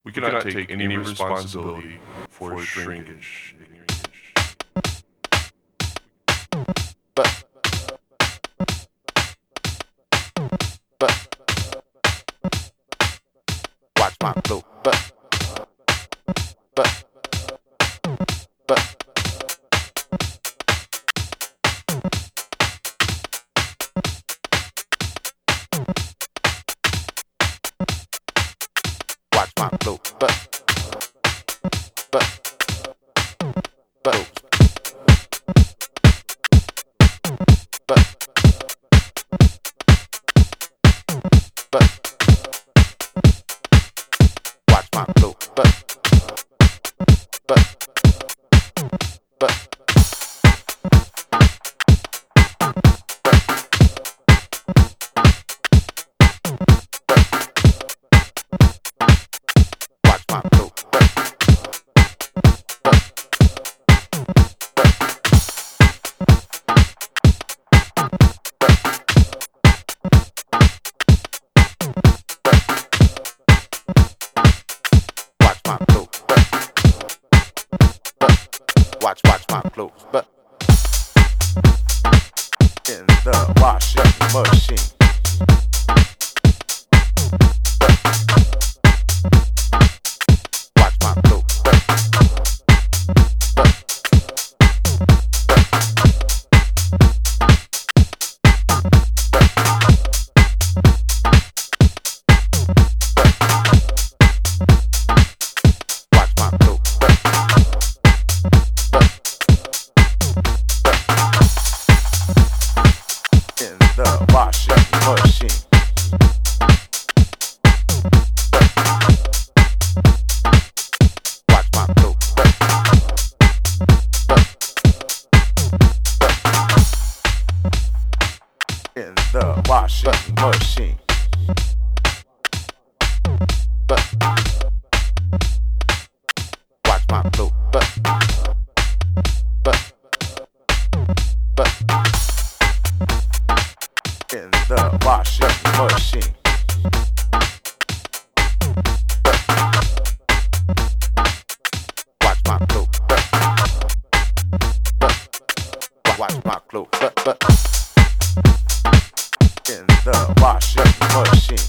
We cannot take any responsibility for shrinkage. Watch my flow. Watch my flow. Watch my flow. Watch my clothes, but in the washing machine. Watch my clothes, watch my clothes. The washing machine. Watch my clothes. In the washing machine. Watch my clothes. In the washing machine. Watch my clothes. Watch my clothes. In the washing machine.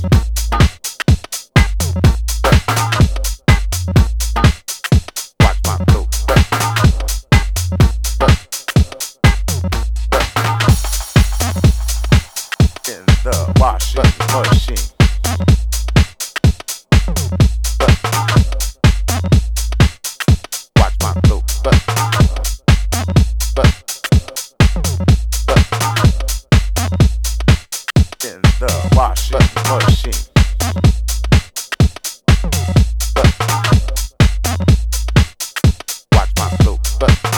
Watch my clothes. In the washing machine. Watch my clothes. In the washing machine. Watch my clothes.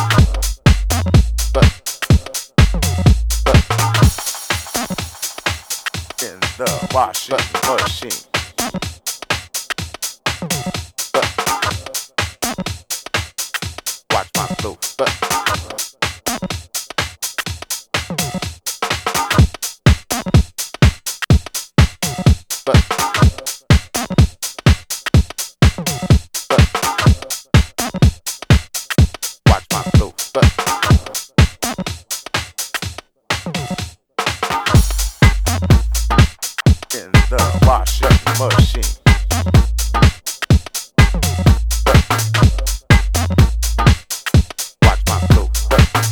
In the washing machine. Watch my clothes. Watch my clothes. In the washing machine. Watch my clothes.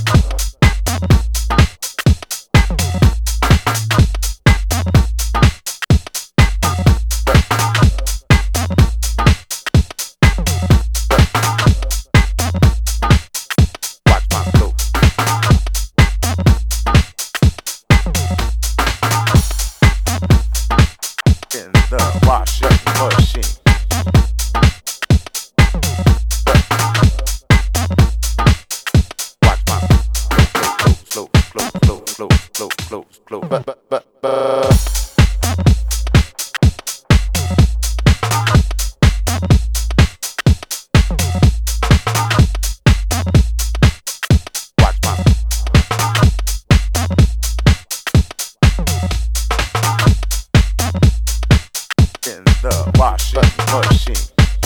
Watch my clothes. In the washing machine. the washing machine.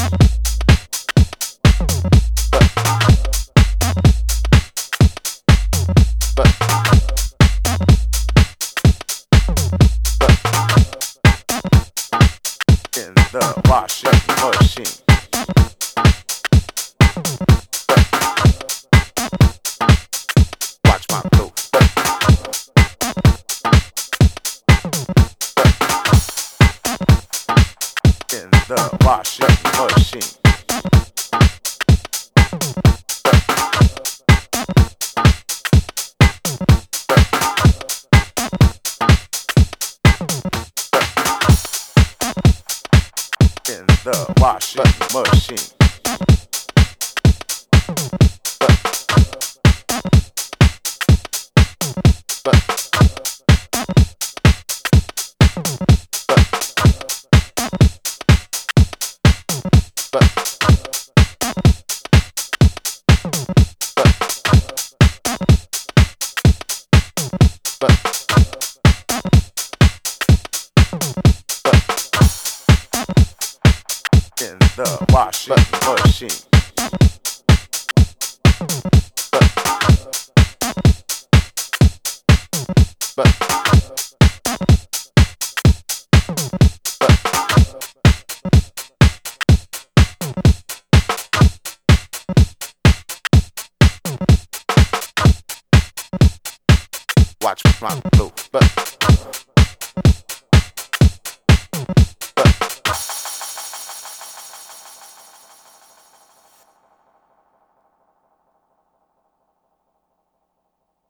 In the washing machine. Watch my clothes. In the washing machine. In the washing machine. In the washing machine. Watch my clothes.